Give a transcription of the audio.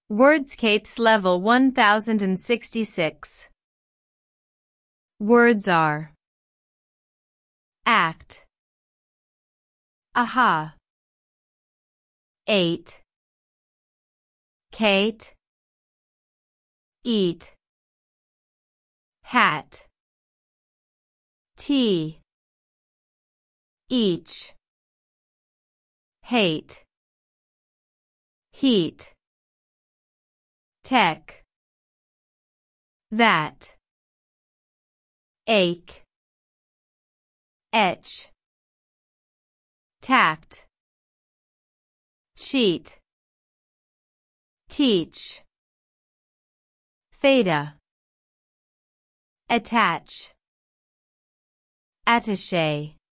Wordscapes Level 1066. Words are act, aha, 8, Kate, eat, hat, tea, each, hate, heat, tech, that, ache, etch, tact, cheat, teach, theta, attach, attaché.